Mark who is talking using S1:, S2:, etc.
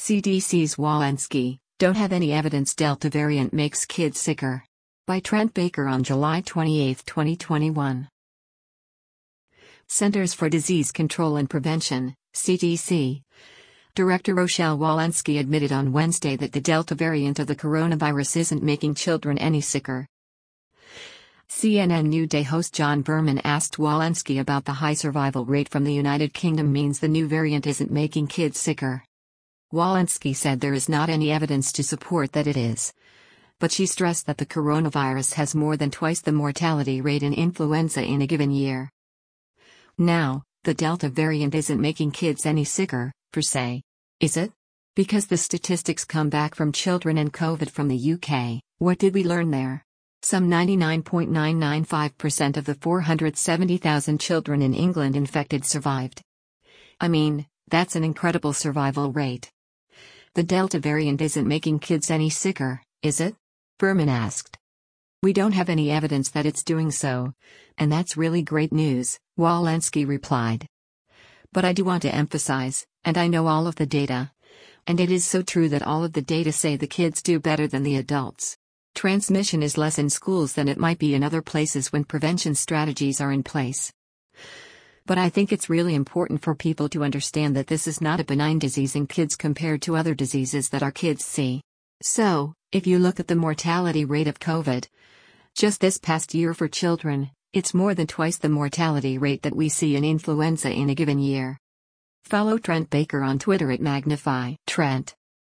S1: CDC's Walensky, don't have any evidence Delta variant makes kids sicker. By Trent Baker on July 28, 2021. Centers for Disease Control and Prevention, CDC. Director Rochelle Walensky admitted on Wednesday that the Delta variant of the coronavirus isn't making children any sicker. CNN New Day host John Berman asked Walensky about the high survival rate from the United Kingdom means the new variant isn't making kids sicker. Walensky said there is not any evidence to support that it is. But she stressed that the coronavirus has more than twice the mortality rate in influenza in a given year. Now, the Delta variant isn't making kids any sicker, per se. Is it? Because the statistics come back from children and COVID from the UK. What did we learn there? Some 99.995% of the 470,000 children in England infected survived. I mean, that's an incredible survival rate. The Delta variant isn't making kids any sicker, is it? Berman asked. We don't have any evidence that it's doing so. And that's really great news, Walensky replied. But I do want to emphasize, and I know all of the data. And it is so true that all of the data say the kids do better than the adults. Transmission is less in schools than it might be in other places when prevention strategies are in place. But I think it's really important for people to understand that this is not a benign disease in kids compared to other diseases that our kids see. So, if you look at the mortality rate of COVID, just this past year for children, it's more than twice the mortality rate that we see in influenza in a given year. Follow Trent Baker on Twitter at Magnify Trent.